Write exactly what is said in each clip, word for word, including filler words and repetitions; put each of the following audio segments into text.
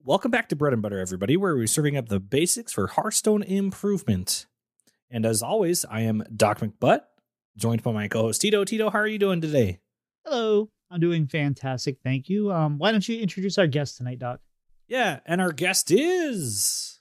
Welcome back to Bread and Butter, everybody, where we're serving up the basics for Hearthstone improvement. And as always, I am Doc McButt, joined by my co-host Tito. Tito, how are you doing today? Hello, I'm doing fantastic, thank you. Um, why don't you introduce our guest tonight, Doc? Yeah, and our guest is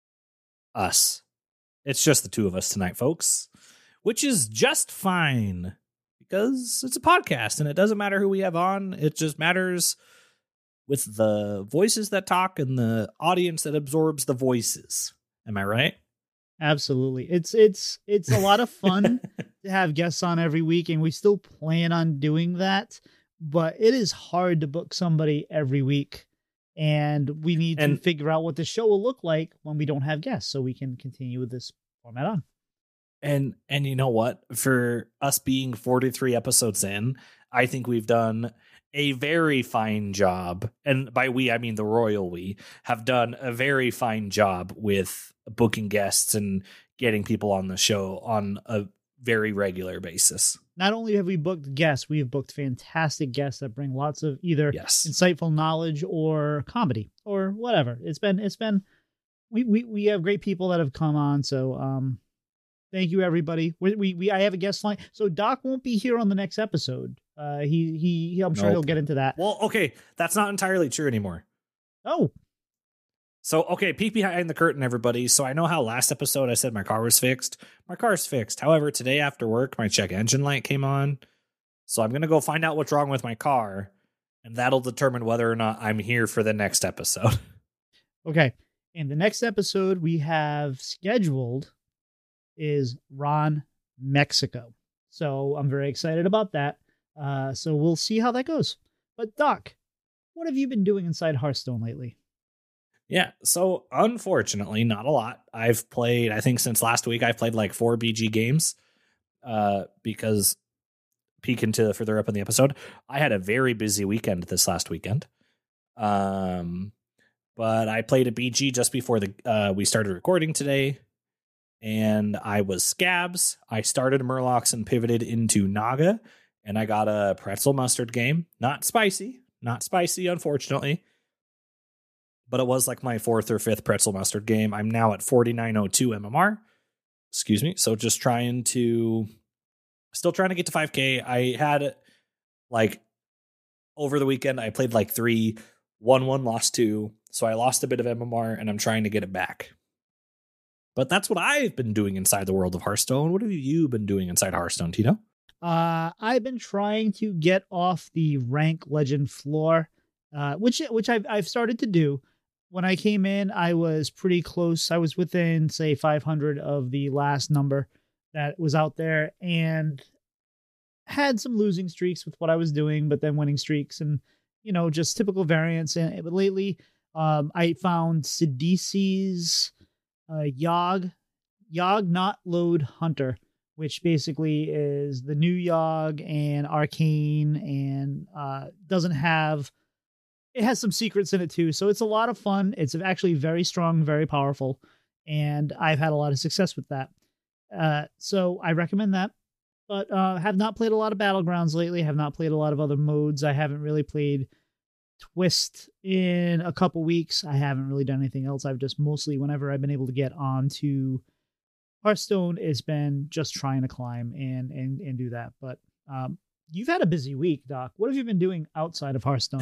us. It's just the two of us tonight, folks, which is just fine because it's a podcast and it doesn't matter who we have on. It just matters with the voices that talk and the audience that absorbs the voices. Am I right? Absolutely. It's it's it's a lot of fun to have guests on every week, and we still plan on doing that. But it is hard to book somebody every week, and we need and, to figure out what the show will look like when we don't have guests, so we can continue with this format on. And and you know what? For us being forty-three episodes in, I think we've done a very fine job, and by we I mean the royal we have done a very fine job with booking guests and getting people on the show on a very regular basis. Not only have we booked guests, we have booked fantastic guests that bring lots of either yes. insightful knowledge or comedy or whatever. It's been it's been we we we have great people that have come on, so um thank you everybody. We we, we I have a guest line, so Doc won't be here on the next episode. Uh, he, he, he I'm sure nope. he'll get into that. Well, okay. That's not entirely true anymore. Oh. So, okay. Peek behind the curtain, everybody. So I know how last episode I said my car was fixed. My car's fixed. However, today after work, my check engine light came on. So I'm going to go find out what's wrong with my car. And that'll determine whether or not I'm here for the next episode. Okay. And the next episode we have scheduled is Ron Mexico. So I'm very excited about that. Uh, so we'll see how that goes. But Doc, what have you been doing inside Hearthstone lately? Yeah, so unfortunately, not a lot. I've played, I think since last week, I've played like four B G games uh, because peek into further up in the episode, I had a very busy weekend this last weekend. Um, but I played a B G just before the uh, we started recording today, and I was Scabs. I started Murlocs and pivoted into Naga. And I got a pretzel mustard game. Not spicy. Not spicy, unfortunately. But it was like my fourth or fifth pretzel mustard game. I'm now at forty-nine oh two M M R. Excuse me. So just trying to... Still trying to get to five K. I had, like, over the weekend, I played like three. Won one, lost two. So I lost a bit of M M R, and I'm trying to get it back. But that's what I've been doing inside the world of Hearthstone. What have you been doing inside Hearthstone, Tito? Uh, I've been trying to get off the rank legend floor, uh, which which I've I've started to do. When I came in, I was pretty close. I was within, say, five hundred of the last number that was out there, and had some losing streaks with what I was doing, but then winning streaks, and you know, just typical variance. And but lately, um, I found Sidisi's uh, Yogg Yogg Not Load Hunter, which basically is the new Yogg and Arcane, and uh, doesn't have, it has some secrets in it too. So it's a lot of fun. It's actually very strong, very powerful. And I've had a lot of success with that. Uh, so I recommend that, but uh, have not played a lot of Battlegrounds lately. Have not played a lot of other modes. I haven't really played Twist in a couple weeks. I haven't really done anything else. I've just mostly, whenever I've been able to get on to Hearthstone, has been just trying to climb and and and do that. But um, you've had a busy week, Doc. What have you been doing outside of Hearthstone?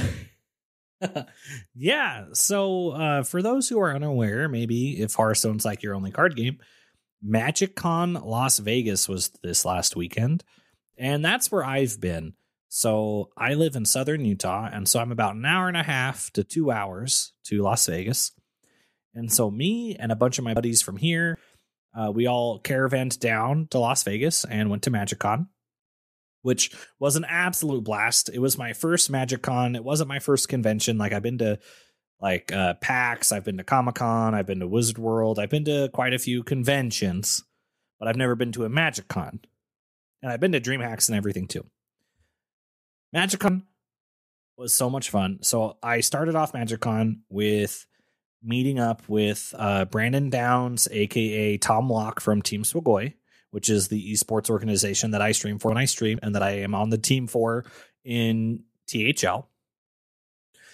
yeah, so uh, for those who are unaware, maybe if Hearthstone's like your only card game, MagicCon Las Vegas was this last weekend, and that's where I've been. So I live in southern Utah, and so I'm about an hour and a half to two hours to Las Vegas. And so me and a bunch of my buddies from here, Uh, we all caravanned down to Las Vegas and went to MagicCon, which was an absolute blast. It was my first MagicCon. It wasn't my first convention. Like I've been to like uh, PAX, I've been to Comic-Con, I've been to Wizard World, I've been to quite a few conventions, but I've never been to a MagicCon. And I've been to DreamHacks and everything too. MagicCon was so much fun. So I started off MagicCon with meeting up with uh, Brandon Downs, a k a. Tom Locke from Team Swagoi, which is the esports organization that I stream for when I stream and that I am on the team for in T H L.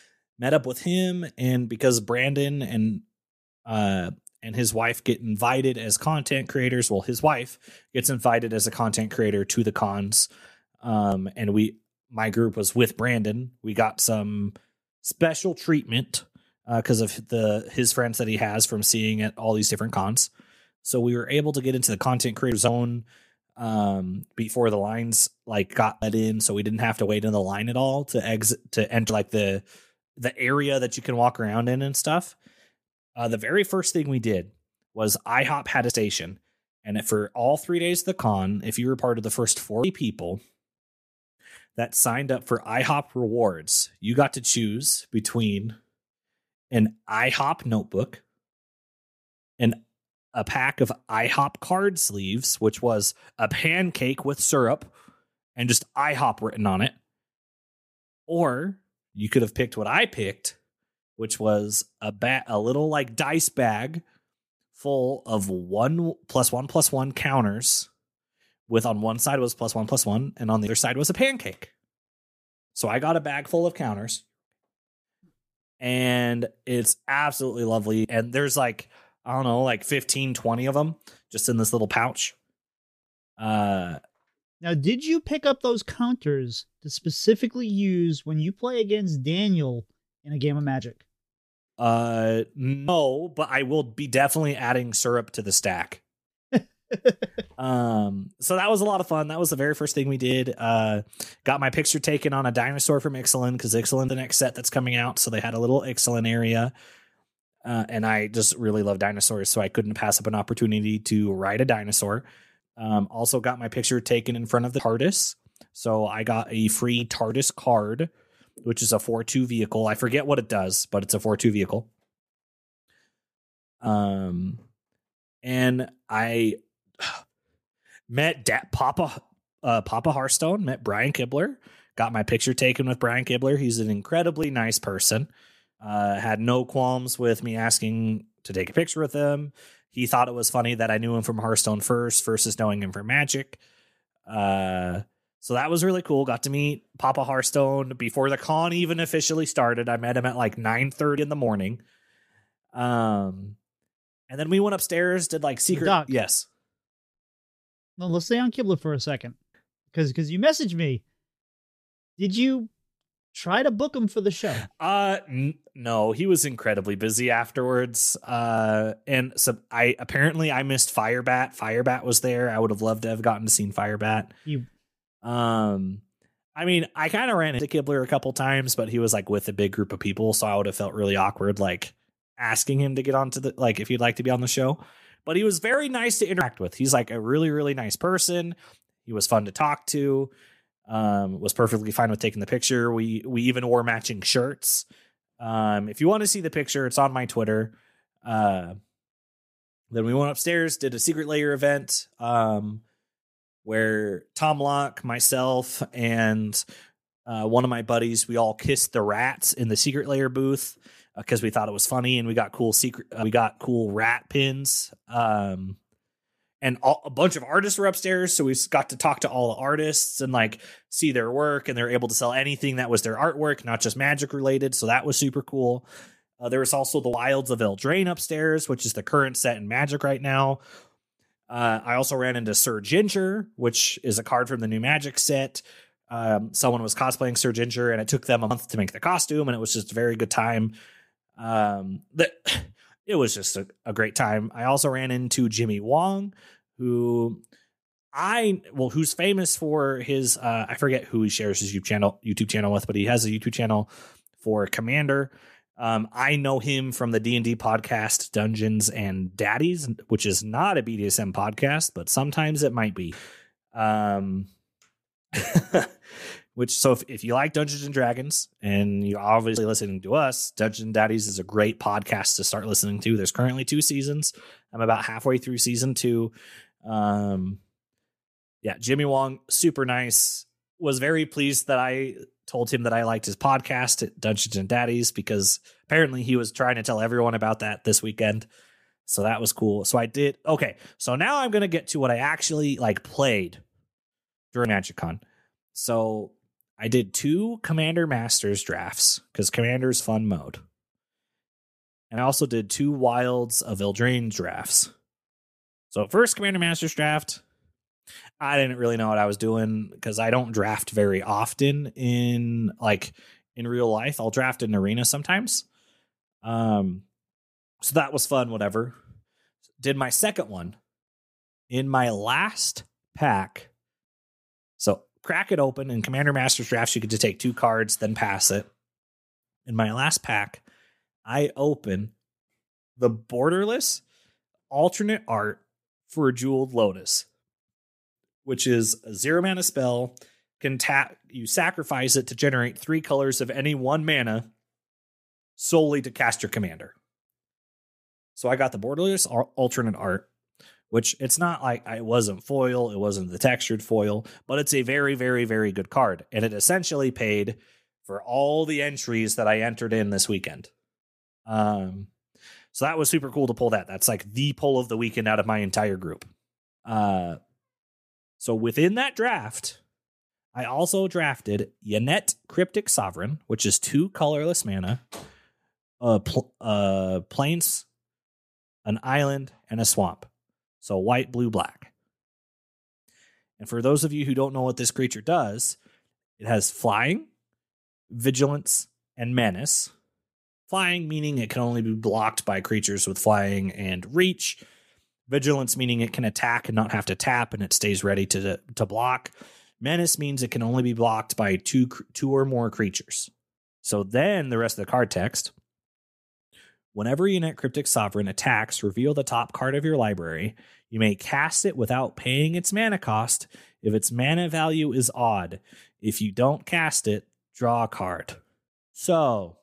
met up with him, and because Brandon and uh and his wife get invited as content creators, well, his wife gets invited as a content creator to the cons, um, and we, my group was with Brandon. We got some special treatment because uh, of the his friends that he has from seeing at all these different cons. So we were able to get into the content creator zone um, before the lines like got let in, so we didn't have to wait in the line at all to exit to enter like the the area that you can walk around in and stuff. Uh, the very first thing we did was IHOP had a station, and for all three days of the con, if you were part of the first forty people that signed up for IHOP rewards, you got to choose between an IHOP notebook, an a pack of IHOP card sleeves, which was a pancake with syrup and just IHOP written on it, or you could have picked what I picked, which was a ba- a little like dice bag full of one plus one plus one counters, with on one side was plus one plus one, and on the other side was a pancake. So I got a bag full of counters, and it's absolutely lovely. And there's like, I don't know, like fifteen, twenty of them just in this little pouch. Uh, now, did you pick up those counters to specifically use when you play against Daniel in a game of Magic? Uh, no, but I will be definitely adding syrup to the stack. um, so that was a lot of fun. That was the very first thing we did. Uh, got my picture taken on a dinosaur from Ixalan, because Ixalan, the next set that's coming out, so they had a little Ixalan area. Uh, and I just really love dinosaurs, so I couldn't pass up an opportunity to ride a dinosaur. Um, also got my picture taken in front of the TARDIS. So I got a free TARDIS card, which is a four two vehicle. I forget what it does, but it's a four two vehicle. Um, and I met da- Papa uh, Papa Hearthstone, met Brian Kibler, got my picture taken with Brian Kibler. He's an incredibly nice person. Uh, had no qualms with me asking to take a picture with him. He thought it was funny that I knew him from Hearthstone first versus knowing him from Magic. Uh, so that was really cool. Got to meet Papa Hearthstone before the con even officially started. I met him at like nine thirty in the morning. Um, and then we went upstairs, did like secret. Doc. Yes. Well, let's stay on Kibler for a second, because because you messaged me. Did you try to book him for the show? Uh, n- no, he was incredibly busy afterwards. Uh, and so I apparently I missed Firebat. Firebat was there. I would have loved to have gotten to seen Firebat. You, um, I mean, I kind of ran into Kibler a couple times, but he was like with a big group of people, so I would have felt really awkward, like asking him to get onto the like if he'd like to be on the show. But he was very nice to interact with. He's like a really, really nice person. He was fun to talk to. Um, was perfectly fine with taking the picture. We we even wore matching shirts. Um, if you want to see the picture, it's on my Twitter. Uh, then we went upstairs, did a Secret Layer event, um, where Tom Locke, myself, and uh, one of my buddies, we all kissed the rats in the Secret Layer booth because uh, we thought it was funny, and we got cool secret. Uh, we got cool rat pins. Um, And all, a bunch of artists were upstairs, so we got to talk to all the artists and like see their work, and they're able to sell anything that was their artwork, not just Magic related. So that was super cool. Uh, there was also the Wilds of Eldraine upstairs, which is the current set in Magic right now. Uh, I also ran into Sir Ginger, which is a card from the new Magic set. Um, someone was cosplaying Sir Ginger, and it took them a month to make the costume, and it was just a very good time. Um, that. It was just a, a great time. I also ran into Jimmy Wong, who I well, who's famous for his uh, I forget who he shares his YouTube channel YouTube channel with, but he has a YouTube channel for Commander. Um, I know him from the D and D podcast Dungeons and Daddies, which is not a B D S M podcast, but sometimes it might be. Um, Which, so if, if you like Dungeons and Dragons and you're obviously listening to us, Dungeons and Daddies is a great podcast to start listening to. There's currently two seasons. I'm about halfway through season two. Um, yeah, Jimmy Wong, super nice. Was very pleased that I told him that I liked his podcast at Dungeons and Daddies, because apparently he was trying to tell everyone about that this weekend. So that was cool. So I did. Okay, so now I'm going to get to what I actually like played during MagicCon. So I did two Commander Masters drafts because Commander's fun mode. And I also did two Wilds of Eldraine drafts. So first Commander Masters draft, I didn't really know what I was doing because I don't draft very often in like in real life. I'll draft in Arena sometimes. Um, so that was fun, whatever. Did my second one in my last pack. So crack it open. In Commander Masters drafts, you get to take two cards, then pass it. In my last pack, I open the borderless alternate art for Jeweled Lotus, which is a zero mana spell. Can tap, you sacrifice it to generate three colors of any one mana solely to cast your commander. So I got the borderless alternate art, which it's not like it wasn't foil, it wasn't the textured foil, but it's a very, very, very good card. And it essentially paid for all the entries that I entered in this weekend. Um, so that was super cool to pull that. That's like the pull of the weekend out of my entire group. Uh, so within that draft, I also drafted Yannette Cryptic Sovereign, which is two colorless mana, a pl- uh, plains, an island, and a swamp. So white, blue, black. And for those of you who don't know what this creature does, it has flying, vigilance, and menace. Flying meaning it can only be blocked by creatures with flying and reach. Vigilance meaning it can attack and not have to tap and it stays ready to, to block. Menace means it can only be blocked by two, two or more creatures. So then the rest of the card text. Whenever Yannette Cryptic Sovereign attacks, reveal the top card of your library. You may cast it without paying its mana cost if its mana value is odd. If you don't cast it, draw a card. So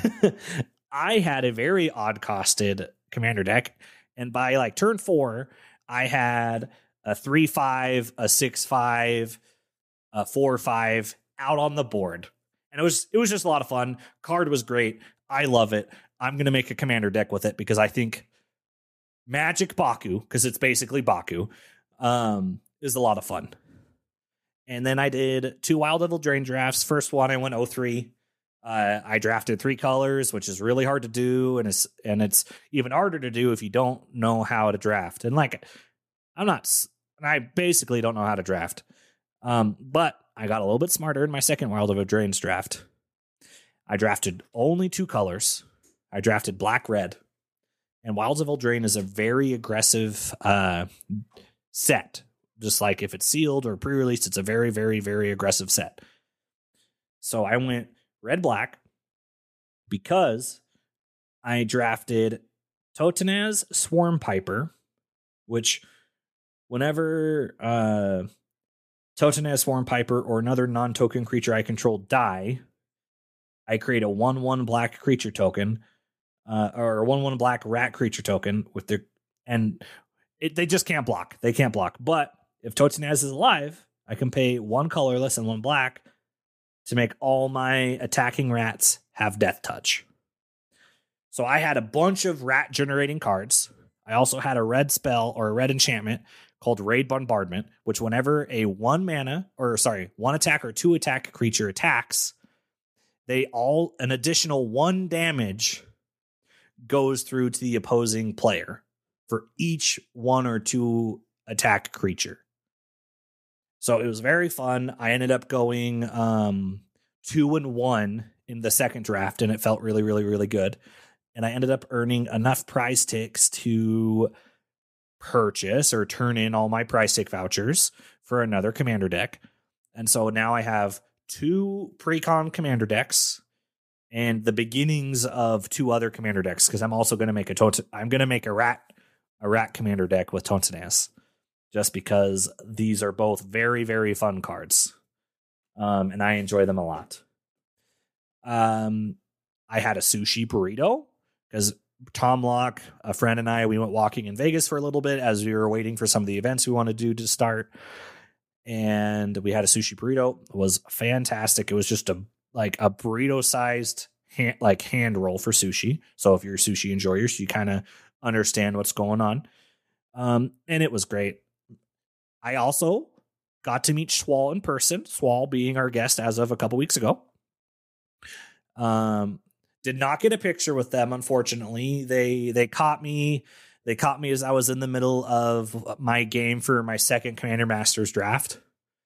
I had a very odd costed commander deck. And by like turn four, I had a three five, a six five, a four five out on the board. And it was it was just a lot of fun. Card was great. I love it. I'm going to make a commander deck with it because I think Magic Baku, because it's basically Baku, um, is a lot of fun. And then I did two Wild of Eldraine drafts. First one, I went oh three. Uh, I drafted three colors, which is really hard to do, and it's and it's even harder to do if you don't know how to draft. And like, I'm not, and I basically don't know how to draft. Um, but I got a little bit smarter in my second Wild of Eldraine's draft. I drafted only two colors. I drafted black, red, and Wilds of Eldraine is a very aggressive uh, set. Just like if it's sealed or pre-released, it's a very, very, very aggressive set. So I went red, black because I drafted Totanaz Swarm Piper, which whenever uh, Totanaz Swarm Piper or another non-token creature I control die, I create a one one black creature token. Uh, or a one one black rat creature token with their, and it, they just can't block. They can't block. But if Totanaz is alive, I can pay one colorless and one black to make all my attacking rats have death touch. So I had a bunch of rat generating cards. I also had a red spell or a red enchantment called Raid Bombardment, which whenever a one mana or sorry, one attack or two attack creature attacks, they all an additional one damage goes through to the opposing player for each one or two attack creature. So it was very fun. I ended up going um, two and one in the second draft, and it felt really, really, really good. And I ended up earning enough prize ticks to purchase or turn in all my prize tick vouchers for another commander deck. And so now I have two pre-con commander decks and the beginnings of two other commander decks, because I'm also going to make a tot- I'm going to make a rat a rat commander deck with Totanaz, just because these are both very, very fun cards, um, and I enjoy them a lot. Um, I had a sushi burrito because Tom Locke, a friend, and I we went walking in Vegas for a little bit as we were waiting for some of the events we wanted to do to start, and we had a sushi burrito. It was fantastic. It was just a like a burrito sized hand, like hand roll for sushi. So if you're a sushi enjoyer, you kind of understand what's going on. Um, and it was great. I also got to meet Swall in person, Swall being our guest as of a couple weeks ago. Um, did not get a picture with them, unfortunately. They they caught me. They caught me as I was in the middle of my game for my second Commander Masters draft.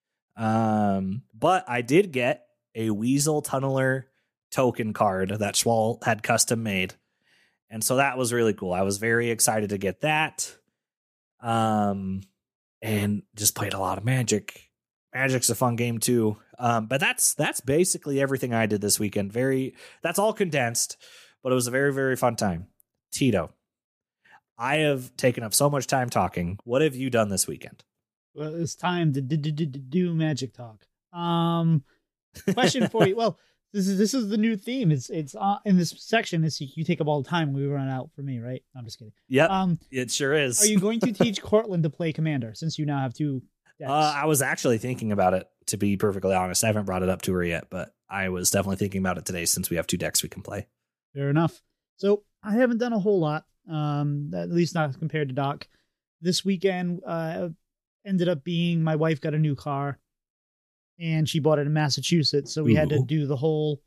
Um, but I did get a Weasel Tunneler token card that Swall had custom made. And so that was really cool. I was very excited to get that. Um, and just played a lot of Magic. Magic's a fun game too. Um, but that's that's basically everything I did this weekend. Very that's all condensed, but it was a very, very fun time. Tito, I have taken up so much time talking. What have you done this weekend? Well, it's time to do Magic talk. Um, question for you. Well, this is this is the new theme. It's it's uh, in this section. It's you take up all the time. We run out for me, right? I'm just kidding. Yeah, um, it sure is. Are you going to teach Cortland to play Commander since you now have two decks? Uh, I was actually thinking about it, to be perfectly honest. I haven't brought it up to her yet, but I was definitely thinking about it today since we have two decks we can play. Fair enough. So I haven't done a whole lot, um, at least not compared to Doc. This weekend uh, ended up being my wife got a new car, and she bought it in Massachusetts. So we Ooh. had to do the whole,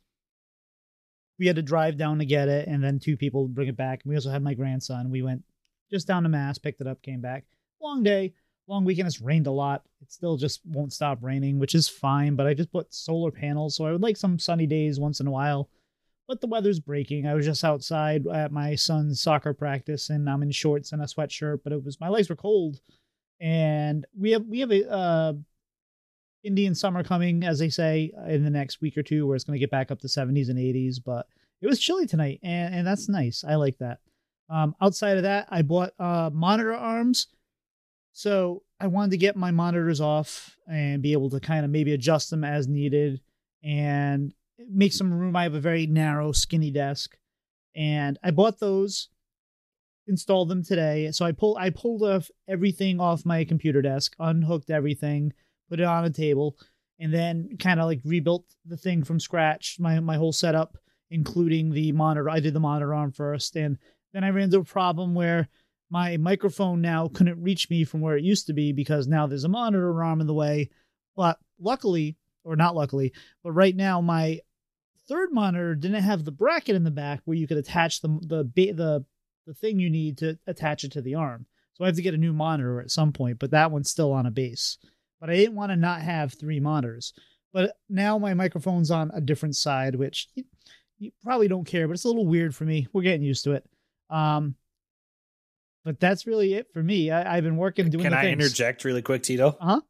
we had to drive down to get it, and then two people bring it back. And we also had my grandson. We went just down to Mass, picked it up, came back. Long day. Long weekend. It's rained a lot. It still just won't stop raining, which is fine, but I just put solar panels, so I would like some sunny days once in a while. But the weather's breaking. I was just outside at my son's soccer practice, and I'm in shorts and a sweatshirt, but it was my legs were cold. And we have we have a uh, Indian summer coming, as they say, in the next week or two, where it's going to get back up to seventies and eighties. But it was chilly tonight, and, and that's nice. I like that. Um, outside of that, I bought uh, monitor arms. So I wanted to get my monitors off and be able to kind of maybe adjust them as needed and make some room. I have a very narrow, skinny desk, and I bought those, installed them today. So I pull I pulled off everything off my computer desk, unhooked everything, put it on a table, and then kind of like rebuilt the thing from scratch, my my whole setup, including the monitor. I did the monitor arm first, and then I ran into a problem where my microphone now couldn't reach me from where it used to be because now there's a monitor arm in the way. But luckily, or not luckily, but right now my third monitor didn't have the bracket in the back where you could attach the the the the thing you need to attach it to the arm. So I have to get a new monitor at some point, but that one's still on a base. But I didn't want to not have three monitors. But now my microphone's on a different side, which you, you probably don't care, but it's a little weird for me. We're getting used to it. Um, But that's really it for me. I, I've been working doing Can the I things. interject really quick, Tito? Uh-huh.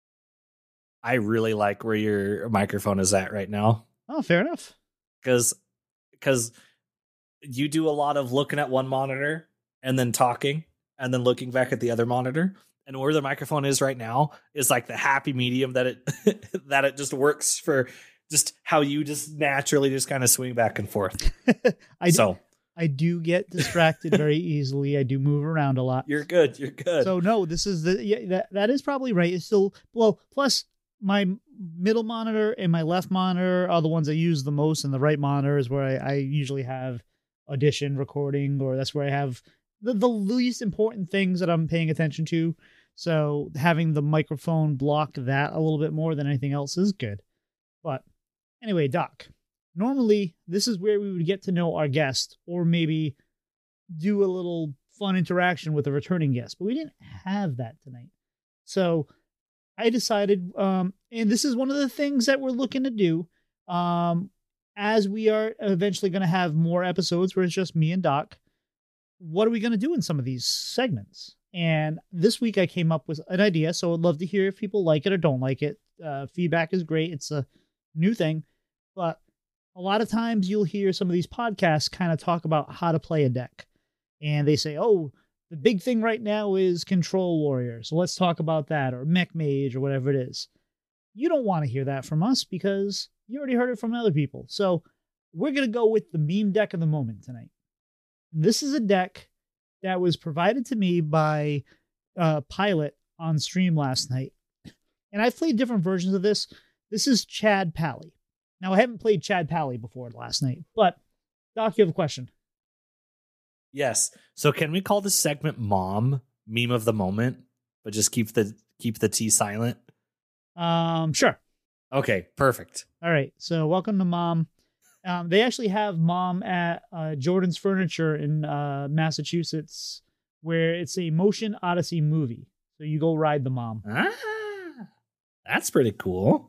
I really like where your microphone is at right now. Oh, fair enough. Because because you do a lot of looking at one monitor and then talking and then looking back at the other monitor. And where the microphone is right now is like the happy medium that it that it just works for just how you just naturally just kind of swing back and forth. I so. Do. I do get distracted very easily. I do move around a lot. You're good. You're good. So no, this is the yeah, that that is probably right. It's still well. Plus, my middle monitor and my left monitor are the ones I use the most, and the right monitor is where I, I usually have audition recording, or that's where I have the, the least important things that I'm paying attention to. So having the microphone block that a little bit more than anything else is good. But anyway, Doc. Normally, this is where we would get to know our guest, or maybe do a little fun interaction with a returning guest, but we didn't have that tonight. So I decided, um, and this is one of the things that we're looking to do, um, as we are eventually going to have more episodes where it's just me and Doc. What are we going to do in some of these segments? And this week I came up with an idea, so I'd love to hear if people like it or don't like it. Uh, feedback is great. It's a new thing, but a lot of times you'll hear some of these podcasts kind of talk about how to play a deck. And they say, oh, the big thing right now is Control Warrior. So let's talk about that, or Mech Mage, or whatever it is. You don't want to hear that from us because you already heard it from other people. So we're going to go with the meme deck of the moment tonight. This is a deck that was provided to me by uh, Pilot on stream last night. And I've played different versions of this. This is Chad Pally. Now, I haven't played Chad Pally before last night, but Doc, you have a question. Yes. So can we call this segment Mom Meme of the Moment, but just keep the keep the T silent? Um, sure. Okay, perfect. All right. So welcome to Mom. Um, they actually have Mom at uh, Jordan's Furniture in uh, Massachusetts, where it's a motion Odyssey movie. So you go ride the Mom. Ah, that's pretty cool.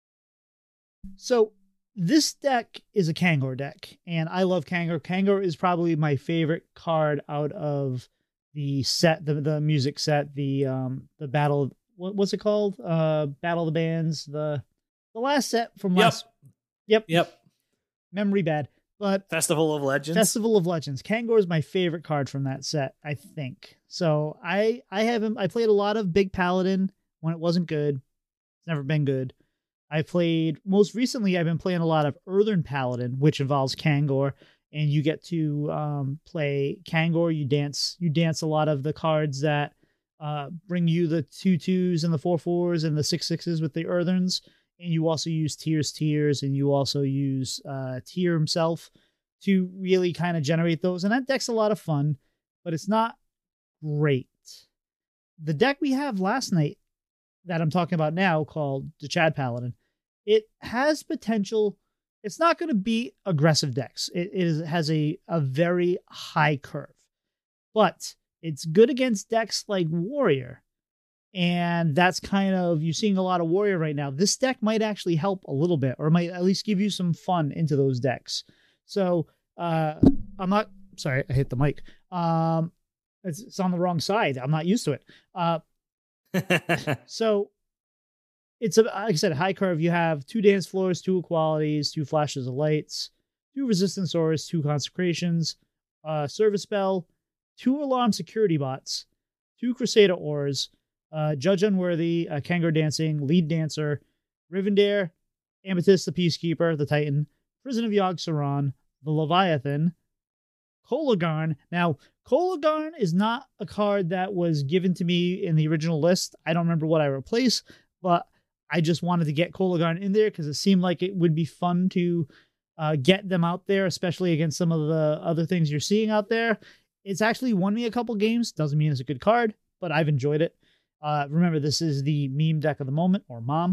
So this deck is a Kangor deck, and I love Kangor. Kangor is probably my favorite card out of the set, the the music set, the um the battle. What, what's it called? Uh, Battle of the Bands. The the last set from Yep. last. Yep. Yep. Memory bad, but Festival of Legends. Festival of Legends. Kangor is my favorite card from that set, I think. So I I haven't I played a lot of Big Paladin when it wasn't good. It's never been good. I played most recently. I've been playing a lot of Earthern Paladin, which involves Kangor, and you get to um, play Kangor. You dance. You dance a lot of the cards that uh, bring you the two twos and the four fours and the six sixes with the Eartherns. And you also use Tears Tears, and you also use uh, Tyr himself to really kind of generate those. And that deck's a lot of fun, but it's not great. The deck we have last night that I'm talking about now, called the Chad Paladin, it has potential. It's not going to be aggressive decks. It, it is, has a, a very high curve, but it's good against decks like Warrior. And that's kind of, you're seeing a lot of Warrior right now. This deck might actually help a little bit, or might at least give you some fun into those decks. So uh, I'm not, sorry, I hit the mic. Um, it's, it's on the wrong side. I'm not used to it. Uh, so it's a, like I said, high curve. You have two dance floors, two equalities, two flashes of lights, two resistance auras, two consecrations, uh, service bell, two alarm security bots, two crusader auras, uh, judge unworthy, uh, Kangor dancing, lead dancer, Rivendare, Amethyst the Peacekeeper, the Titan, Prison of Yogg-Saron, the Leviathan, Kolagharn. Now, Kolagharn is not a card that was given to me in the original list. I don't remember what I replaced, but I just wanted to get Kolagharn in there because it seemed like it would be fun to uh, get them out there, especially against some of the other things you're seeing out there. It's actually won me a couple games. Doesn't mean it's a good card, but I've enjoyed it. Uh, remember, this is the meme deck of the moment, or Mom.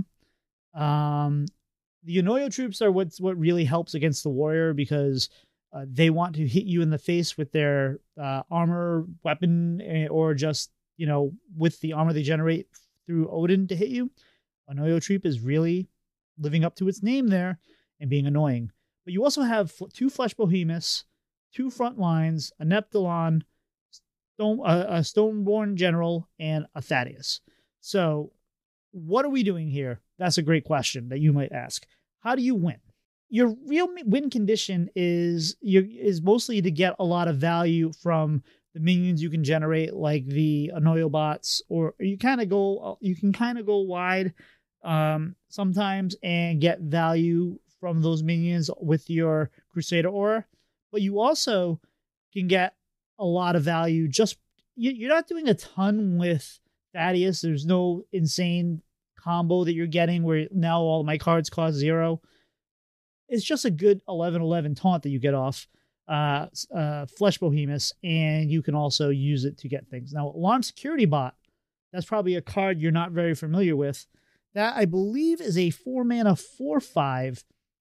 Um, the Onoyo troops are what's what really helps against the Warrior, because uh, they want to hit you in the face with their uh, armor, weapon, or just, you know, with the armor they generate through Odin to hit you. Onoyo troop is really living up to its name there and being annoying. But you also have two Flesh Behemoths, two front lines, a Neptulon, Stone, uh, a Stoneborn General, and a Thaddeus. So what are we doing here? That's a great question that you might ask. How do you win? Your real win condition is you, is mostly to get a lot of value from the minions you can generate, like the Onoyo bots, or you kind of go, you can kind of go wide um, sometimes and get value from those minions with your Crusader Aura. But you also can get a lot of value. Just you, you're not doing a ton with Thaddeus. There's no insane combo that you're getting where now all my cards cost zero. It's just a good eleven eleven taunt that you get off uh, uh, Flesh Behemoths, and you can also use it to get things. Now, Alarm Security Bot, that's probably a card you're not very familiar with. That, I believe, is a four mana four five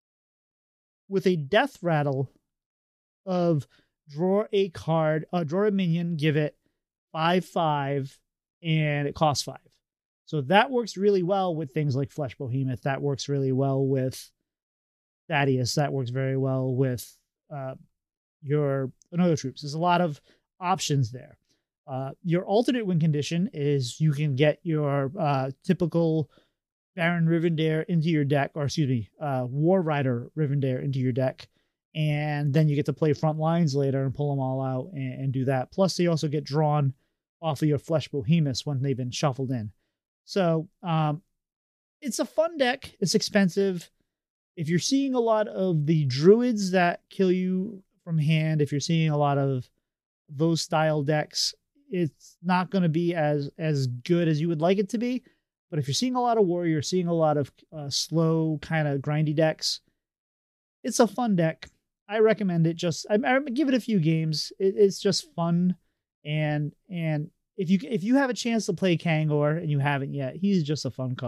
with a death rattle of draw a card, uh, draw a minion, give it five five, and it costs five. So that works really well with things like Flesh Behemoth. That works really well with Thaddeus. That works very well with uh, your Onoyo troops. There's a lot of options there. Uh, your alternate win condition is you can get your uh, typical Baron Rivendare into your deck, or excuse me, uh, War Rider Rivendare into your deck. And then you get to play front lines later and pull them all out and, and do that. Plus, they also get drawn off of your Flesh Behemoths when they've been shuffled in. So um, it's a fun deck. It's expensive. If you're seeing a lot of the druids that kill you from hand, if you're seeing a lot of those style decks, it's not going to be as as good as you would like it to be. But if you're seeing a lot of warrior, you're seeing a lot of uh, slow kind of grindy decks, it's a fun deck. I recommend it. Just I, I give it a few games. It, it's just fun, and and if you if you have a chance to play Kangor and you haven't yet, he's just a fun card.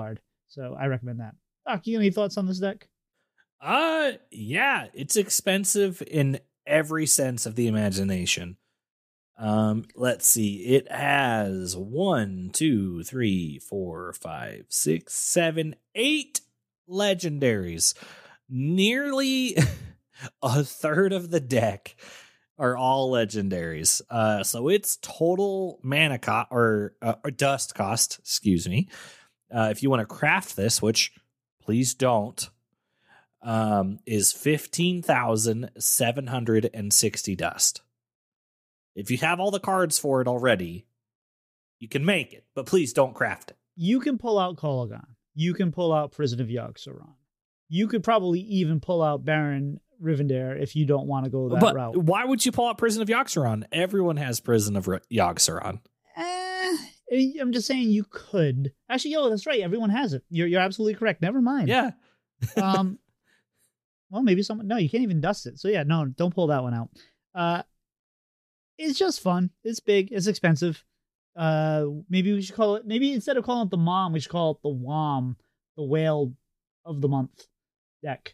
So I recommend that. Doc, you got any thoughts on this deck? Uh, yeah, it's expensive in every sense of the imagination. Um, let's see. It has one, two, three, four, five, six, seven, eight legendaries. Nearly a third of the deck are all legendaries. Uh, so its total mana cost or, uh, or dust cost, excuse me. Uh, if you want to craft this, which please don't, um, is fifteen thousand seven hundred sixty dust. If you have all the cards for it already, you can make it, but please don't craft it. You can pull out Kolaghan. You can pull out Prison of Yogg-Saron. You could probably even pull out Baron Rivendare if you don't want to go that but route. Why would you pull out Prison of Yogg-Saron? Everyone has Prison of R- Yogg-Saron. Eh, I'm just saying you could. Actually, yo, that's right. Everyone has it. You're you're absolutely correct. Never mind. Yeah. um. Well, maybe someone. No, you can't even dust it. So yeah, no, don't pull that one out. Uh. It's just fun. It's big. It's expensive. Uh, maybe we should call it. Maybe instead of calling it the mom, we should call it the W O M, the whale of the month deck.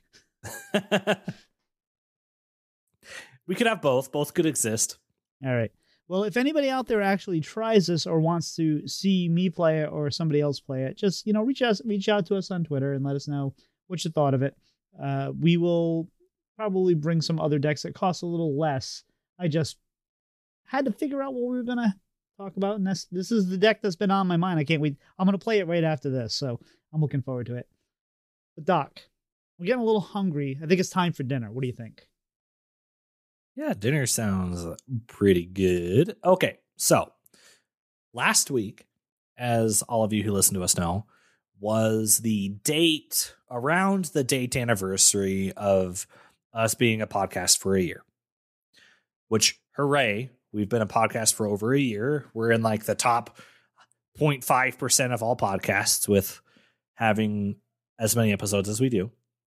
We could have both. Both could exist. All right. Well, if anybody out there actually tries this or wants to see me play it or somebody else play it, just you know, reach out, reach out to us on Twitter and let us know what you thought of it. Uh, we will probably bring some other decks that cost a little less. I just had to figure out what we were gonna talk about, and this this is the deck that's been on my mind. I can't wait. I'm gonna play it right after this, so I'm looking forward to it. But Doc, we're getting a little hungry. I think it's time for dinner. What do you think? Yeah, dinner sounds pretty good. Okay, so last week, as all of you who listen to us know, was the date around the date anniversary of us being a podcast for a year. Which, hooray! We've been a podcast for over a year. We're in like the top zero point five percent of all podcasts with having as many episodes as we do.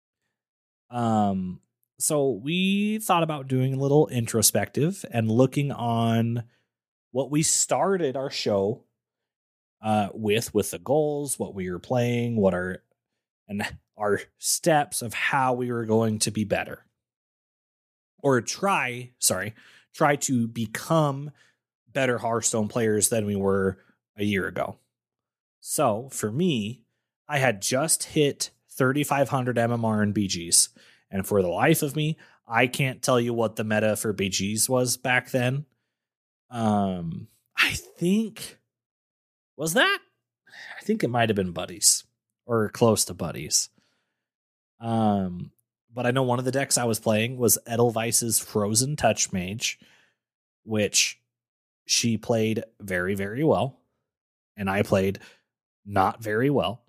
Um, so we thought about doing a little introspective and looking on what we started our show uh, with, with the goals, what we were playing, what our, and our steps of how we were going to be better. Or try, sorry, try to become better Hearthstone players than we were a year ago. So for me, I had just hit thirty-five hundred M M R and B Gs. And for the life of me, I can't tell you what the meta for B Gs was back then. Um, I think, was that? I think it might have been Buddies or close to Buddies. Um, But I know one of the decks I was playing was Edelweiss's Frozen Touch Mage, which she played very, very well. And I played not very well.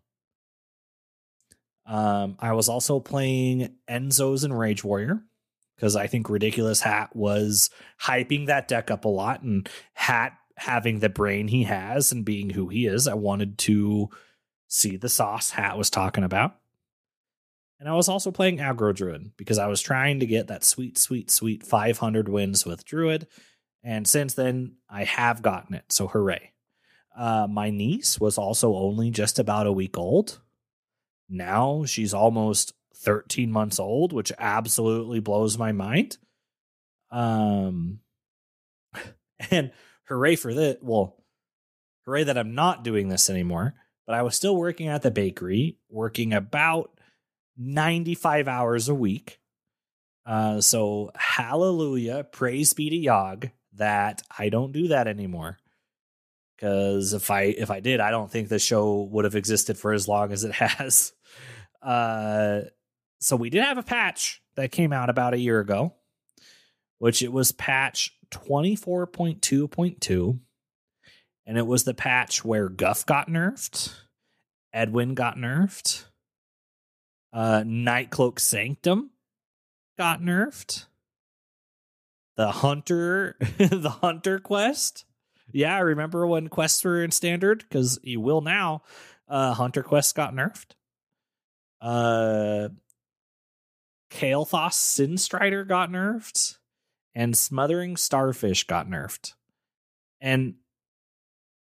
Um, I was also playing Enzo's and Rage Warrior, because I think Ridiculous Hat was hyping that deck up a lot. And Hat having the brain he has and being who he is, I wanted to see the sauce Hat was talking about. And I was also playing Aggro Druid because I was trying to get that sweet, sweet, sweet five hundred wins with Druid. And since then, I have gotten it. So hooray. Uh, my niece was also only just about a week old. Now she's almost thirteen months old, which absolutely blows my mind. Um, and hooray for that. Well, hooray that I'm not doing this anymore. But I was still working at the bakery, working about ninety-five hours a week. Uh, so hallelujah, praise be to Yogg that I don't do that anymore. Because if I if I did, I don't think the show would have existed for as long as it has. Uh, so we did have a patch that came out about a year ago, which it was patch twenty-four point two point two. And it was the patch where Guff got nerfed, Edwin got nerfed, uh, Nightcloak Sanctum got nerfed, the Hunter, the Hunter quest. Yeah, I remember when quests were in standard, because you will now. Uh, Hunter quest got nerfed. Uh, Kael'thas Sinstrider got nerfed, and Smothering Starfish got nerfed. And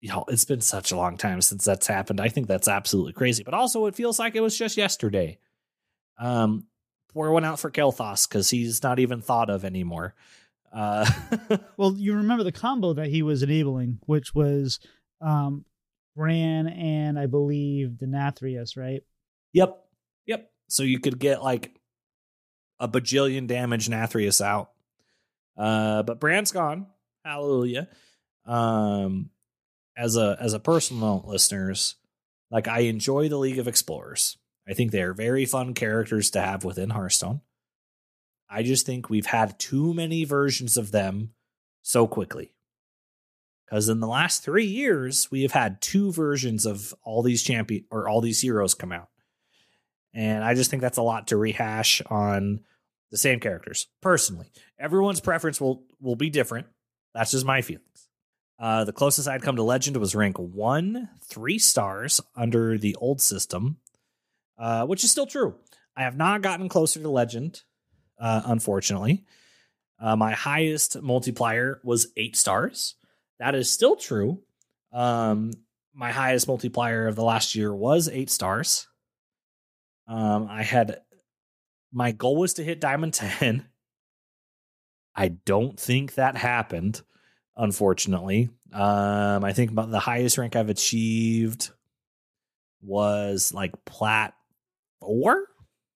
you know, it's been such a long time since that's happened. I think that's absolutely crazy. But also, it feels like it was just yesterday. Um, pour one out for Kael'thas because he's not even thought of anymore. Uh, well, you remember the combo that he was enabling, which was um, Bran and I believe Denathrius, right? Yep. Yep. So you could get like a bajillion damage Nathrius out. Uh, but Bran's gone. Hallelujah. Um, as a as a personal note, listeners, like I enjoy the League of Explorers. I think they are very fun characters to have within Hearthstone. I just think we've had too many versions of them so quickly. Because in the last three years, we have had two versions of all these champion or all these heroes come out. And I just think that's a lot to rehash on the same characters. Personally, everyone's preference will, will be different. That's just my feelings. Uh, the closest I'd come to Legend was rank one, three stars under the old system, uh, which is still true. I have not gotten closer to Legend. Uh, unfortunately, uh, my highest multiplier was eight stars. That is still true. Um, my highest multiplier of the last year was eight stars. Um, I had my goal was to hit Diamond ten. I don't think that happened, unfortunately. Um, I think about the highest rank I've achieved was like Plat four.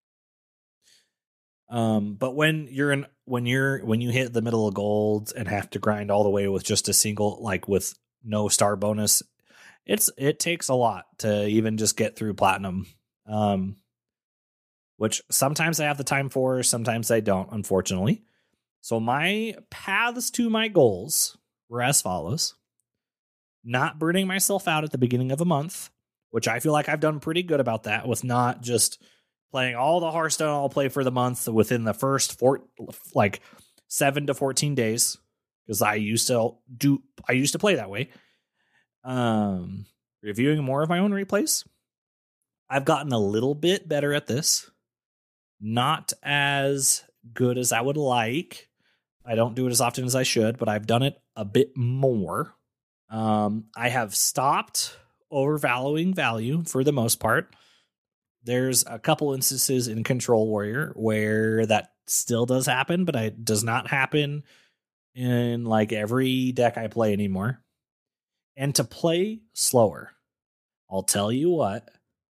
Um, but when you're in, when you're, when you hit the middle of gold and have to grind all the way with just a single, like with no star bonus, it's, it takes a lot to even just get through platinum. Um, which sometimes I have the time for, sometimes I don't, unfortunately. So my paths to my goals were as follows: not burning myself out at the beginning of a month, which I feel like I've done pretty good about that with not just playing all the Hearthstone I'll play for the month within the first four, like seven to fourteen days, because I used to do I used to play that way. Um, reviewing more of my own replays, I've gotten a little bit better at this. Not as good as I would like. I don't do it as often as I should, but I've done it a bit more. Um, I have stopped overvaluing value for the most part. There's a couple instances in Control Warrior where that still does happen, but it does not happen in like every deck I play anymore. And to play slower, I'll tell you what,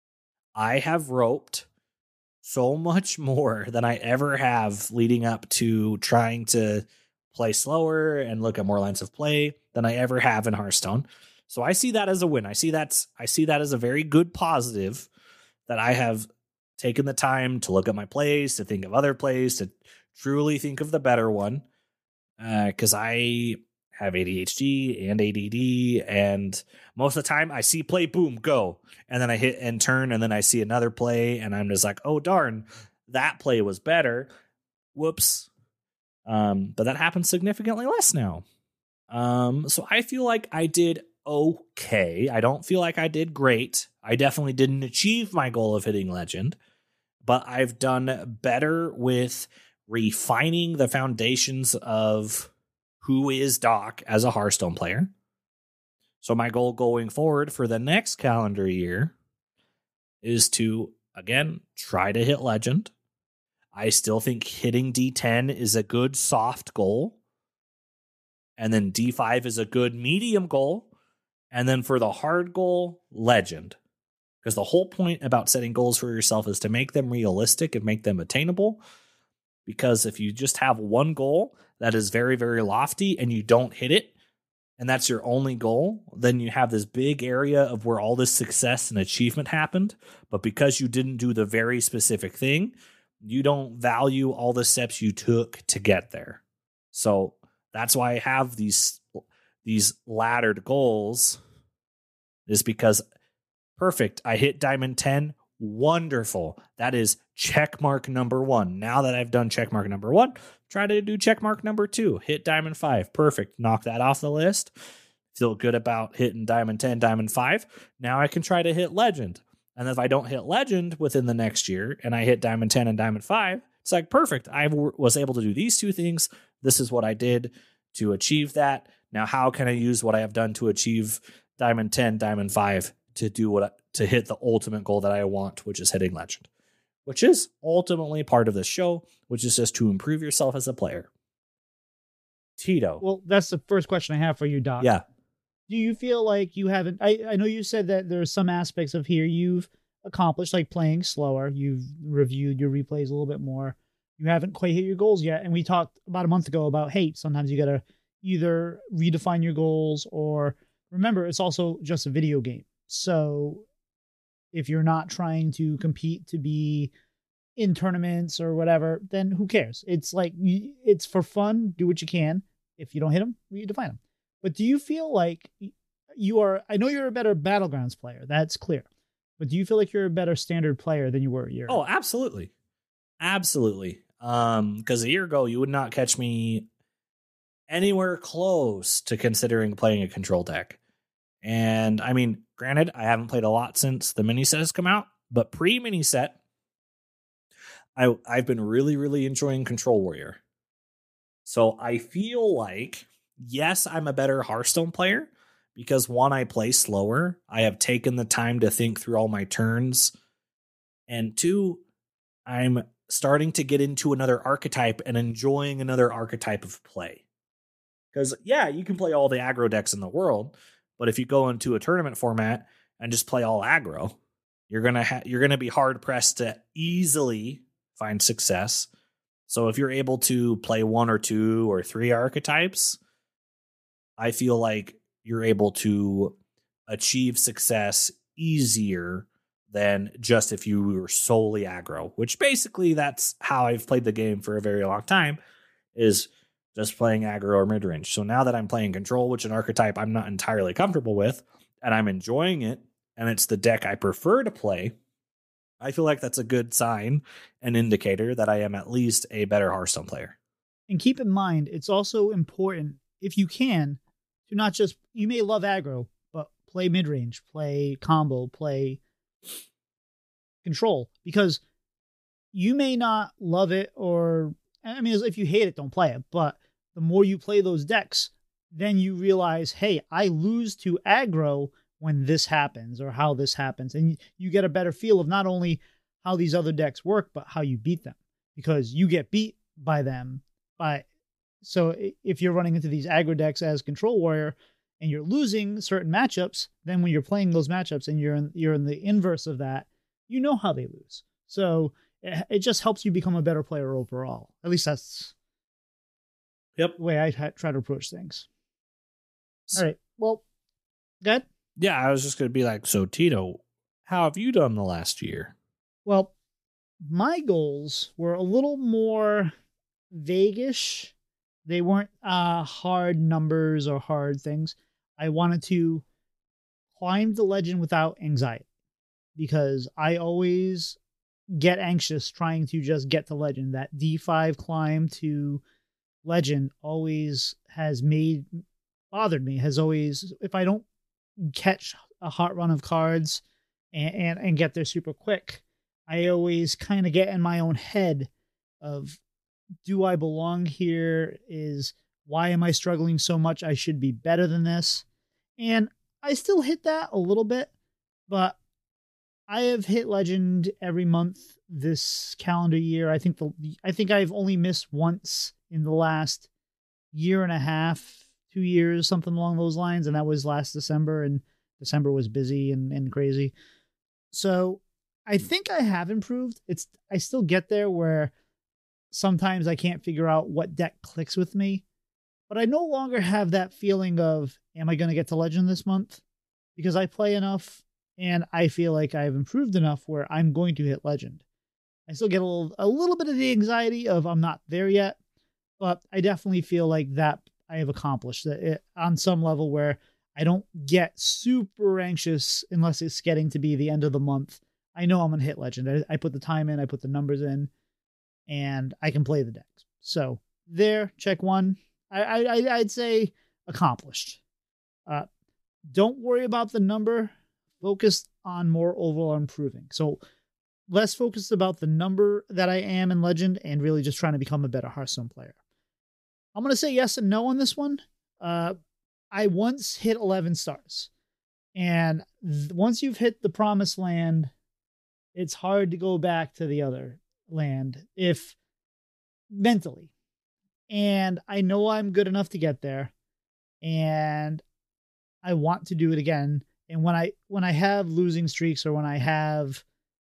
I have roped so much more than I ever have leading up to trying to play slower and look at more lines of play than I ever have in Hearthstone. So I see that as a win. I see that's I see that as a very good positive, that I have taken the time to look at my plays, to think of other plays, to truly think of the better one. Because uh, I have A D H D and A D D, and most of the time I see play, boom, go. And then I hit end turn, and then I see another play, and I'm just like, oh, darn, that play was better. Whoops. Um, but that happens significantly less now. Um, so I feel like I did okay. I don't feel like I did great. I definitely didn't achieve my goal of hitting Legend, but I've done better with refining the foundations of who is Doc as a Hearthstone player. So my goal going forward for the next calendar year is to, again, try to hit Legend. I still think hitting D ten is a good soft goal. And then D five is a good medium goal. And then for the hard goal, Legend. Because the whole point about setting goals for yourself is to make them realistic and make them attainable. Because if you just have one goal that is very, very lofty and you don't hit it, and that's your only goal, then you have this big area of where all this success and achievement happened. But because you didn't do the very specific thing, you don't value all the steps you took to get there. So that's why I have these, these laddered goals, is because, perfect, I hit Diamond ten. Wonderful. That is check mark number one. Now that I've done check mark number one, try to do check mark number two. Hit Diamond five. Perfect. Knock that off the list. Feel good about hitting Diamond ten, Diamond five. Now I can try to hit Legend. And if I don't hit Legend within the next year and I hit Diamond ten and Diamond five, it's like, perfect. I w- was able to do these two things. This is what I did to achieve that. Now, how can I use what I have done to achieve Diamond ten, Diamond five to do what I, to hit the ultimate goal that I want, which is hitting Legend, which is ultimately part of this show, which is just to improve yourself as a player. Tito. Well, that's the first question I have for you, Doc. Yeah. Do you feel like you haven't? I, I know you said that there are some aspects of here you've accomplished, like playing slower. You've reviewed your replays a little bit more. You haven't quite hit your goals yet. And we talked about a month ago about, hey, sometimes you got to either redefine your goals or remember, it's also just a video game. So if you're not trying to compete to be in tournaments or whatever, then who cares? It's like, it's for fun. Do what you can. If you don't hit them, redefine them. But do you feel like you are, I know you're a better Battlegrounds player. That's clear. But do you feel like you're a better standard player than you were a year ago? Oh, absolutely. Absolutely. Um, because a year ago, you would not catch me anywhere close to considering playing a control deck. And I mean, granted, I haven't played a lot since the mini set has come out, but pre-mini set, I, I've been really, really enjoying Control Warrior. So I feel like, yes, I'm a better Hearthstone player because one, I play slower. I have taken the time to think through all my turns. And two, I'm starting to get into another archetype and enjoying another archetype of play. Because, yeah, you can play all the aggro decks in the world, but if you go into a tournament format and just play all aggro, you're gonna ha- you're gonna be hard pressed to easily find success. So if you're able to play one or two or three archetypes, I feel like you're able to achieve success easier than just if you were solely aggro, which basically that's how I've played the game for a very long time, is just playing aggro or mid-range. So now that I'm playing control, which an archetype I'm not entirely comfortable with, and I'm enjoying it, and it's the deck I prefer to play, I feel like that's a good sign, an indicator that I am at least a better Hearthstone player. And keep in mind, it's also important, if you can, to not just, you may love aggro, but play mid-range, play combo, play control, because you may not love it, or, I mean, if you hate it, don't play it, but the more you play those decks, then you realize, hey, I lose to aggro when this happens or how this happens. And you get a better feel of not only how these other decks work, but how you beat them, because you get beat by them. By So if you're running into these aggro decks as Control Warrior and you're losing certain matchups, then when you're playing those matchups and you're in, you're in the inverse of that, you know how they lose. So it, it just helps you become a better player overall. At least that's Yep. the way I ha- try to approach things. All right. Well, good. Yeah, I was just going to be like, so Tito, how have you done the last year? Well, my goals were a little more vague-ish. They weren't uh, hard numbers or hard things. I wanted to climb the legend without anxiety, because I always get anxious trying to just get to legend. That D five climb to legend always has made, bothered me, has always, if I don't catch a hot run of cards and, and, and get there super quick, I always kind of get in my own head of, do I belong here? Is, why am I struggling so much? I should be better than this. And I still hit that a little bit, but I have hit legend every month this calendar year. I think the I think I've only missed once in the last year and a half, two years, something along those lines, and that was last December, and December was busy and, and crazy. So I think I have improved. It's I still get there where sometimes I can't figure out what deck clicks with me, but I no longer have that feeling of, am I going to get to legend this month? Because I play enough and I feel like I've improved enough where I'm going to hit legend. I still get a little, a little bit of the anxiety of I'm not there yet, but I definitely feel like that I have accomplished that on some level where I don't get super anxious unless it's getting to be the end of the month. I know I'm going to hit legend. I, I put the time in, I put the numbers in, and I can play the decks. So there, check one. I, I, I'd say accomplished. Uh, don't worry about the number. Focus on more overall improving. So less focused about the number that I am in legend and really just trying to become a better Hearthstone player. I'm going to say yes and no on this one. Uh, I once hit eleven stars. And th- once you've hit the promised land, it's hard to go back to the other land if mentally. And I know I'm good enough to get there, and I want to do it again. And when I when I have losing streaks, or when I have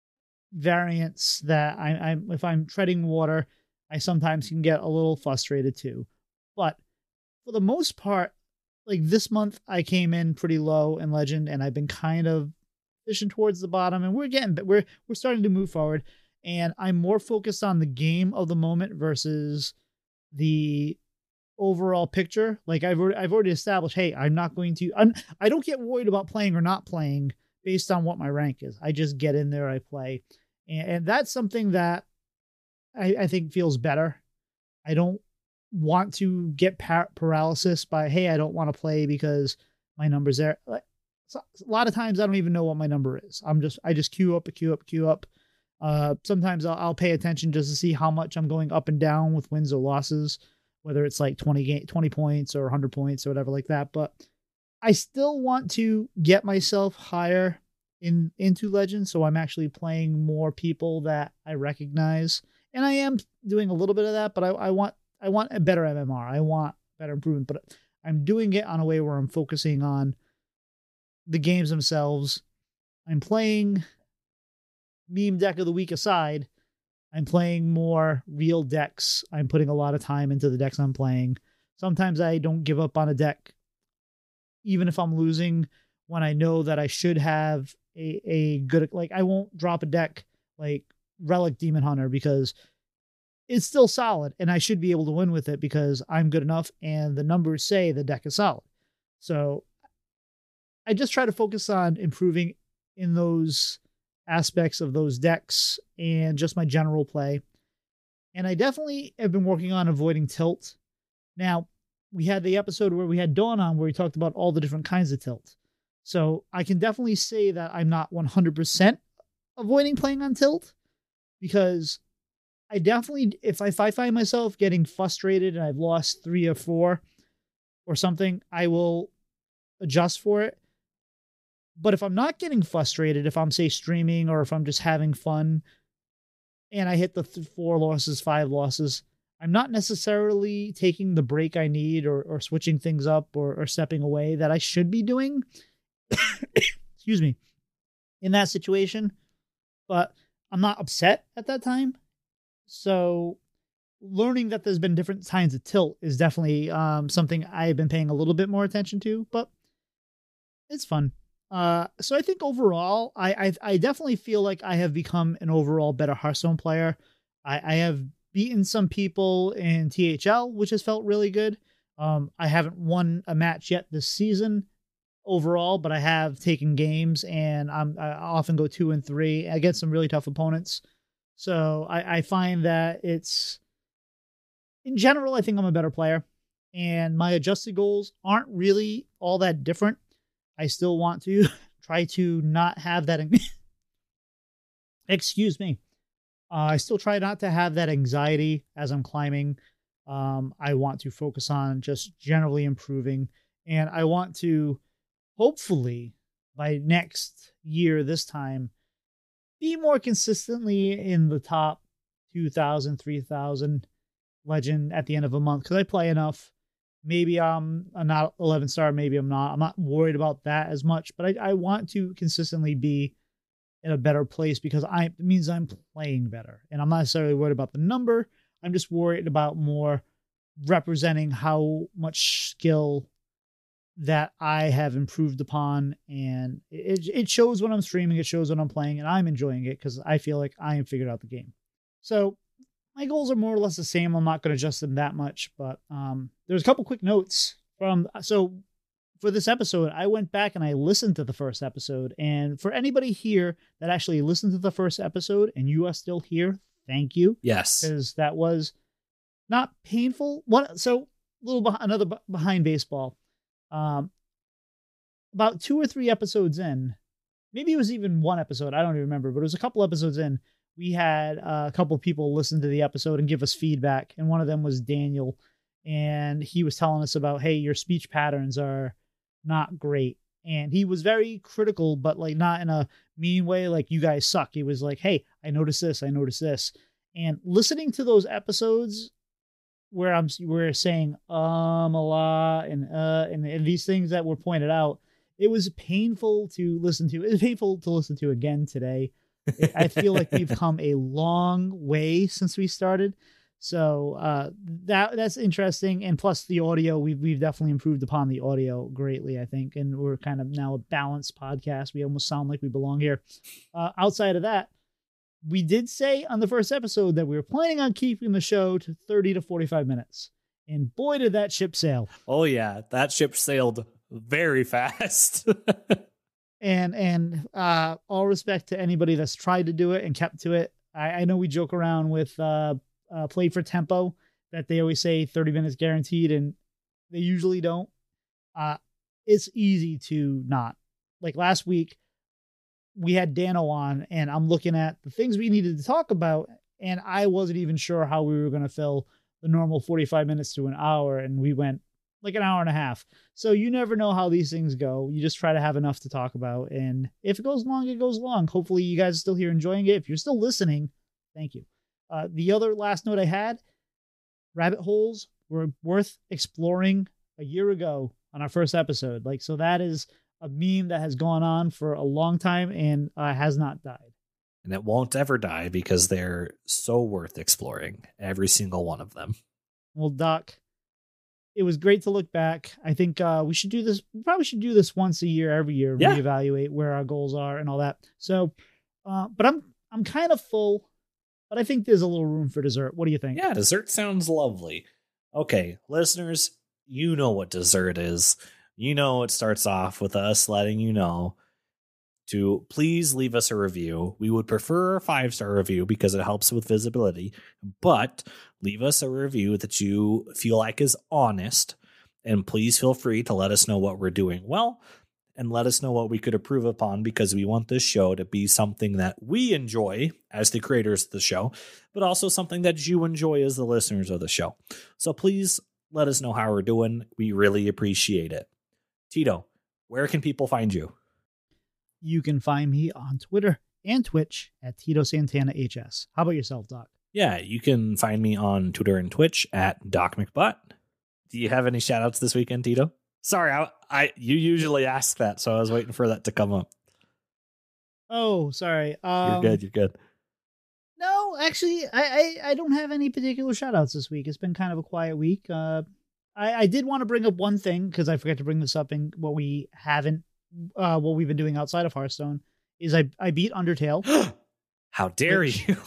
variants that I, I'm if I'm treading water, I sometimes can get a little frustrated too. But for the most part, like this month, I came in pretty low in Legend, and I've been kind of fishing towards the bottom, and we're getting we're we're starting to move forward. And I'm more focused on the game of the moment versus the overall picture. Like I've already, I've already established, hey, I'm not going to, I'm, I don't get worried about playing or not playing based on what my rank is. I just get in there, I play. And, and that's something that I, I think feels better. I don't want to get par- paralysis by, hey, I don't want to play because my number's there. Like, so, a lot of times I don't even know what my number is. I'm just, I just queue up, queue up, queue up. Uh, sometimes I'll, I'll pay attention just to see how much I'm going up and down with wins or losses, whether it's like twenty game, twenty points or one hundred points or whatever like that. But I still want to get myself higher in into Legends, so I'm actually playing more people that I recognize, and I am doing a little bit of that. But I, I want I want a better M M R. I want better improvement, but I'm doing it on a way where I'm focusing on the games themselves. I'm playing meme deck of the week aside, I'm playing more real decks. I'm putting a lot of time into the decks I'm playing. Sometimes I don't give up on a deck, even if I'm losing, when I know that I should have a, a good, like I won't drop a deck like Relic Demon Hunter because it's still solid and I should be able to win with it because I'm good enough and the numbers say the deck is solid. So I just try to focus on improving in those aspects of those decks and just my general play. And I definitely have been working on avoiding tilt. Now, we had the episode where we had Dawn on where we talked about all the different kinds of tilt. So I can definitely say that I'm not one hundred percent avoiding playing on tilt, because I definitely, if I, if I find myself getting frustrated and I've lost three or four or something, I will adjust for it. But if I'm not getting frustrated, if I'm, say, streaming or if I'm just having fun and I hit the th- four losses, five losses, I'm not necessarily taking the break I need or, or switching things up or, or stepping away that I should be doing. Excuse me. In that situation. But I'm not upset at that time. So learning that there's been different kinds of tilt is definitely um, something I've been paying a little bit more attention to, but it's fun. Uh, so I think overall, I, I I definitely feel like I have become an overall better Hearthstone player. I, I have beaten some people in T H L, which has felt really good. Um, I haven't won a match yet this season overall, but I have taken games, and I'm, I often go two and three against some really tough opponents. So I, I find that it's, in general, I think I'm a better player, and my adjusted goals aren't really all that different. I still want to try to not have that. Excuse me. Uh, I still try not to have that anxiety as I'm climbing. Um, I want to focus on just generally improving, and I want to hopefully by next year, this time, be more consistently in the top two thousand, three thousand Legend at the end of a month, because I play enough. Maybe I'm, I'm not eleven star, maybe I'm not. I'm not worried about that as much, but I, I want to consistently be in a better place, because I, it means I'm playing better. And I'm not necessarily worried about the number. I'm just worried about more representing how much skill that I have improved upon. And it, it shows when I'm streaming, it shows when I'm playing, and I'm enjoying it because I feel like I have figured out the game. So my goals are more or less the same. I'm not going to adjust them that much, but um, there's a couple quick notes from, so for this episode, I went back and I listened to the first episode. And for anybody here that actually listened to the first episode and you are still here, thank you. Yes. Because that was not painful. What? So a little beh- another b- behind baseball. Um, about two or three episodes in, maybe it was even one episode, I don't even remember, but it was a couple episodes in, we had a couple of people listen to the episode and give us feedback. And one of them was Daniel. And he was telling us about, hey, your speech patterns are not great. And he was very critical, but like not in a mean way, like you guys suck. He was like, hey, I noticed this, I noticed this. And listening to those episodes where I'm we're saying um a lot and uh and, and these things that were pointed out, it was painful to listen to. It was painful to listen to again today. I feel like we've come a long way since we started. So uh, that that's interesting. And plus the audio, we've, we've definitely improved upon the audio greatly, I think. And we're kind of now a balanced podcast. We almost sound like we belong here. Uh, outside of that, we did say on the first episode that we were planning on keeping the show to thirty to forty-five minutes. And boy, did that ship sail. Oh, yeah. That ship sailed very fast. And and uh, all respect to anybody that's tried to do it and kept to it. I, I know we joke around with uh, uh, Play for Tempo that they always say thirty minutes guaranteed, and they usually don't. Uh, it's easy to not. Like last week, we had Dano on, and I'm looking at the things we needed to talk about, and I wasn't even sure how we were going to fill the normal forty-five minutes to an hour, and we went like an hour and a half. So you never know how these things go. You just try to have enough to talk about. And if it goes long, it goes long. Hopefully you guys are still here enjoying it. If you're still listening, thank you. Uh, the other last note I had, rabbit holes were worth exploring a year ago on our first episode. Like, so that is a meme that has gone on for a long time and uh, has not died. And it won't ever die because they're so worth exploring, every single one of them. Well, Doc, it was great to look back. I think uh, we should do this. We probably should do this once a year, every year, yeah. reevaluate where our goals are and all that. So, uh, but I'm I'm kind of full, but I think there's a little room for dessert. What do you think? Yeah, dessert sounds lovely. Okay, listeners, you know what dessert is. You know it starts off with us letting you know to please leave us a review. We would prefer a five-star review because it helps with visibility, but leave us a review that you feel like is honest, and please feel free to let us know what we're doing well and let us know what we could improve upon, because we want this show to be something that we enjoy as the creators of the show, but also something that you enjoy as the listeners of the show. So please let us know how we're doing. We really appreciate it. Tito, where can people find you? You can find me on Twitter and Twitch at Tito Santana H S. How about yourself, Doc? Yeah, you can find me on Twitter and Twitch at Doc McButt. Do you have any shout outs this weekend, Tito? Sorry, I, I you usually ask that, so I was waiting for that to come up. Oh, sorry. Um, you're good, you're good. No, actually, I, I, I don't have any particular shout outs this week. It's been kind of a quiet week. Uh, I, I did want to bring up one thing, because I forgot to bring this up in what we haven't Uh, what we've been doing outside of Hearthstone is I, I beat Undertale. How dare which, you?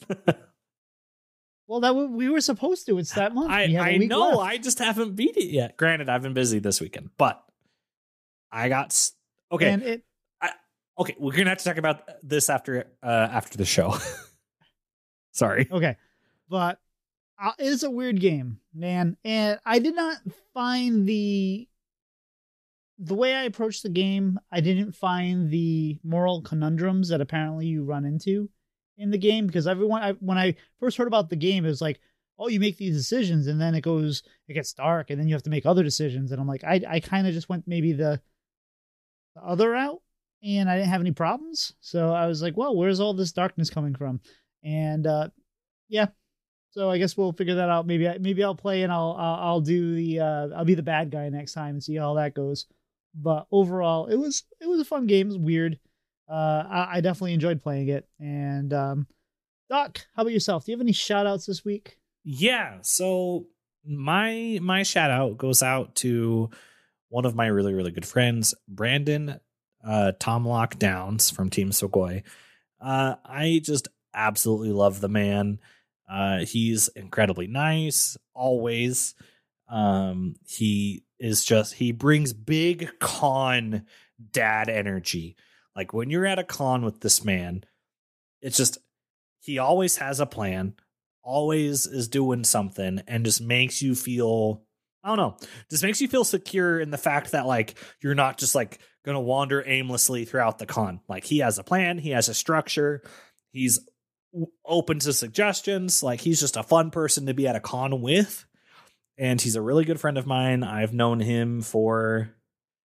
Well, that w- we were supposed to. It's that month. I, I know. Left. I just haven't beat it yet. Granted, I've been busy this weekend, but I got s- okay. And it, I, okay, we're gonna have to talk about this after uh, after the show. Sorry. Okay, but uh, it's a weird game, man, and I did not find the. The way I approached the game, I didn't find the moral conundrums that apparently you run into in the game, because everyone, I, when I first heard about the game, it was like, oh, you make these decisions and then it goes, it gets dark and then you have to make other decisions. And I'm like, I, I kind of just went maybe the, the other route and I didn't have any problems. So I was like, well, where's all this darkness coming from? And uh, yeah, so I guess we'll figure that out. Maybe I, maybe I'll play and I'll, I'll, I'll do the, uh, I'll be the bad guy next time and see how that goes. But overall, it was it was a fun game. It was weird. Uh, I, I definitely enjoyed playing it. And um, Doc, how about yourself? Do you have any shout outs this week? Yeah. So my my shout out goes out to one of my really, really good friends, Brandon uh, Tomlock Downs from Team Sogoi. Uh, I just absolutely love the man. Uh, he's incredibly nice, always. Um, he is just, he brings big con dad energy. Like when you're at a con with this man, it's just, he always has a plan, always is doing something, and just makes you feel, I don't know, just makes you feel secure in the fact that like, you're not just like going to wander aimlessly throughout the con. Like he has a plan, he has a structure, he's open to suggestions. Like he's just a fun person to be at a con with. And he's a really good friend of mine. I've known him for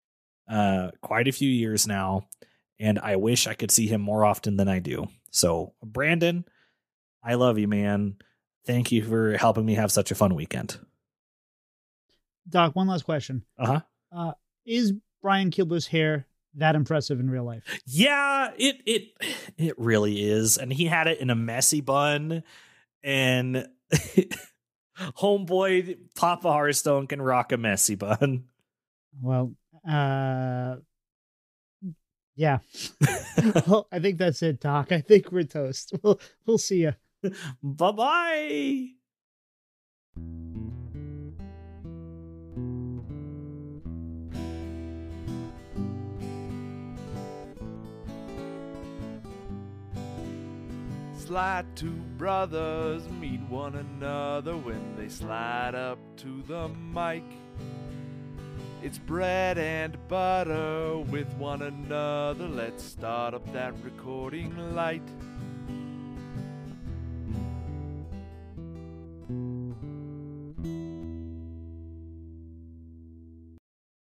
uh, quite a few years now, and I wish I could see him more often than I do. So, Brandon, I love you, man. Thank you for helping me have such a fun weekend. Doc, one last question. Uh-huh. Uh, is Brian Kibler's hair that impressive in real life? Yeah, it it it really is. And he had it in a messy bun, and homeboy Papa Hearthstone can rock a messy bun. Well, uh, yeah. Well, I think that's it, Doc. I think we're toast. We'll, we'll see you. Bye-bye. Slide two brothers meet one another when they slide up to the mic. It's bread and butter with one another. Let's start up that recording light.